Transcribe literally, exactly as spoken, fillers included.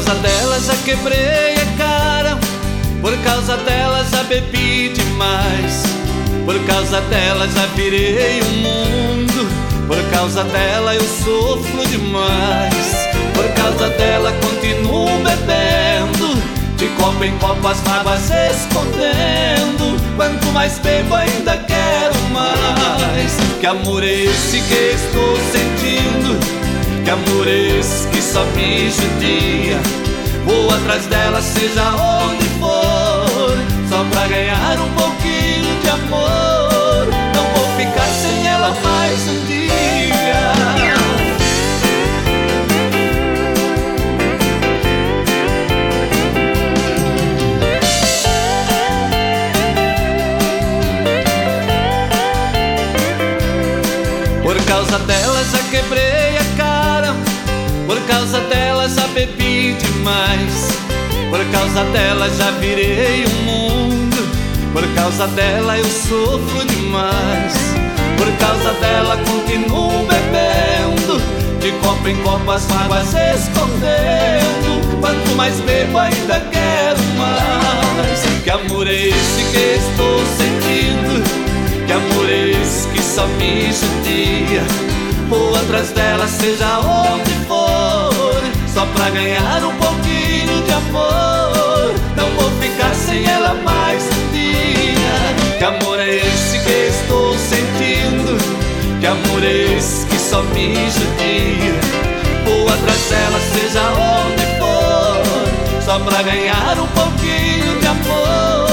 causa dela já quebrei a cara, por causa dela já bebi demais, por causa dela já virei o mundo, por causa dela eu sofro demais, por causa dela continuo bebendo, de copo em copo as mágoas escondendo. Quanto mais bebo ainda quero mais. Que amor é esse que estou sentindo? Que amor é esse que só me judia? Vou atrás dela seja onde for, só pra ganhar um pouquinho de amor. Não vou ficar sem ela mais um dia. Por causa dela já quebrei a cara, por causa dela já bebi demais, por causa dela já virei o mundo, por causa dela eu sofro demais, por causa dela continuo bebendo, de copo em copo as mágoas escondendo. Quanto mais bebo ainda quero mais. Que amor é esse que estou sentindo? Que amor é esse que só me judia? Vou atrás dela seja onde for, só pra ganhar um pouquinho de amor. Não vou ficar sem ela mais um dia. Que amor é esse que estou sentindo? Que amor é esse que só me judia? Vou atrás dela seja onde for, só pra ganhar um pouquinho de amor.